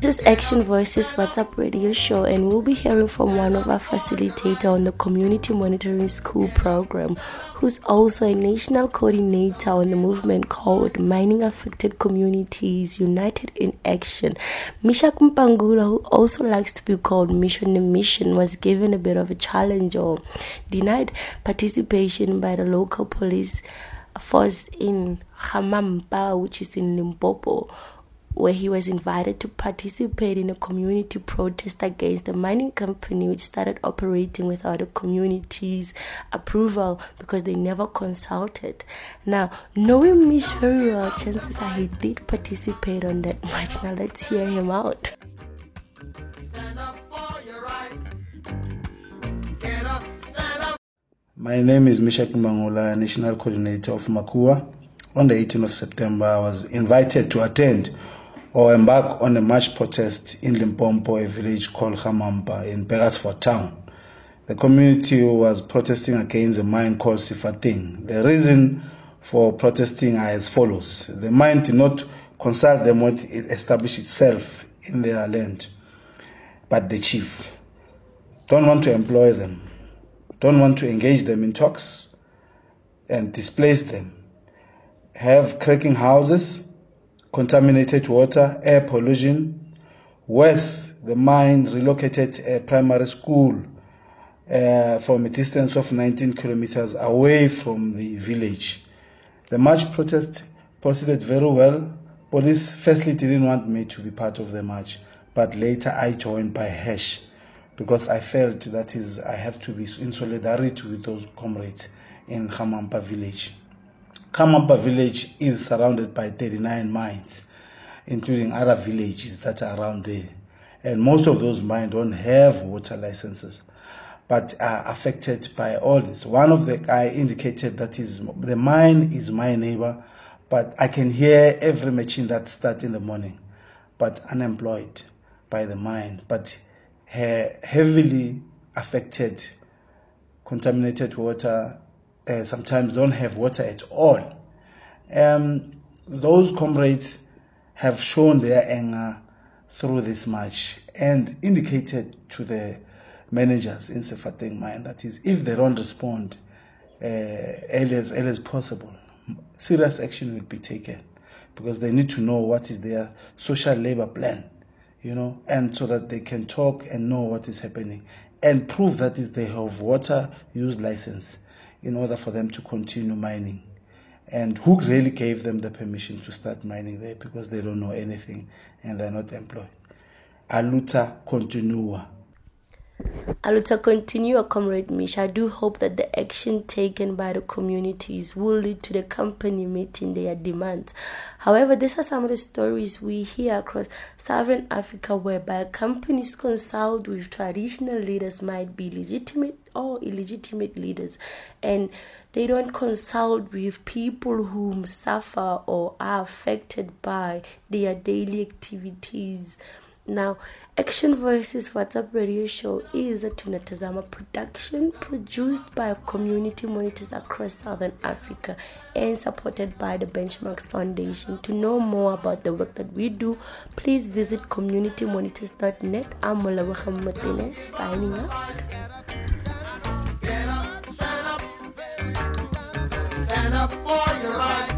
is Action Voices WhatsApp radio show, and we'll be hearing from one of our facilitators on the Community Monitoring School program, who's also a national coordinator on the movement called Mining Affected Communities United in Action. Misha Mpangula, who also likes to be called Mission the Mission, was given a bit of a challenge or denied participation by the local police force in Khamampa, which is in Limpopo, where he was invited to participate in a community protest against the mining company, which started operating without the community's approval because they never consulted. Now, knowing Mish very well, chances are he did participate on that march. Now, let's hear him out. Stand up for your right. Get up, stand up. My name is Misha Mpangula, National Coordinator of Makua. On the 18th of September, I was invited to attend or embark on a march protest in Limpopo, a village called Khamampa in Pegasfort town. The community was protesting against a mine called Sifating. The reason for protesting are as follows. The mine did not consult them when it established itself in their land, but the chief don't want to employ them, don't want to engage them in talks and displace them, have cracking houses, contaminated water, air pollution. Worse, the mine relocated a primary school from a distance of 19 kilometers away from the village. The march protest proceeded very well. Police firstly didn't want me to be part of the march, but later I joined by hash because I felt that I have to be in solidarity with those comrades in Khamampa village. Khamampa village is surrounded by 39 mines, including other villages that are around there. And most of those mines don't have water licenses, but are affected by all this. One of the guy indicated that the mine is my neighbor, but I can hear every machine that starts in the morning, but unemployed by the mine, but heavily affected, contaminated water, sometimes don't have water at all. Those comrades have shown their anger through this march and indicated to the managers in Sifating mine that is, if they don't respond early as possible, serious action will be taken, because they need to know what is their social labor plan, and so that they can talk and know what is happening and prove that they have water use license in order for them to continue mining. And who really gave them the permission to start mining there, because they don't know anything and they're not employed. Aluta continua. Aluta continua, Comrade Mish. I do hope that the action taken by the communities will lead to the company meeting their demands. However, these are some of the stories we hear across Southern Africa, whereby companies consult with traditional leaders, might be legitimate or illegitimate leaders, and they don't consult with people who suffer or are affected by their daily activities. Now, Action Voices WhatsApp radio show is a Tunatazama production produced by community monitors across Southern Africa and supported by the Benchmarks Foundation. To know more about the work that we do, please visit communitymonitors.net. I'm Mulawakha Matine, signing out. Stand up for your right.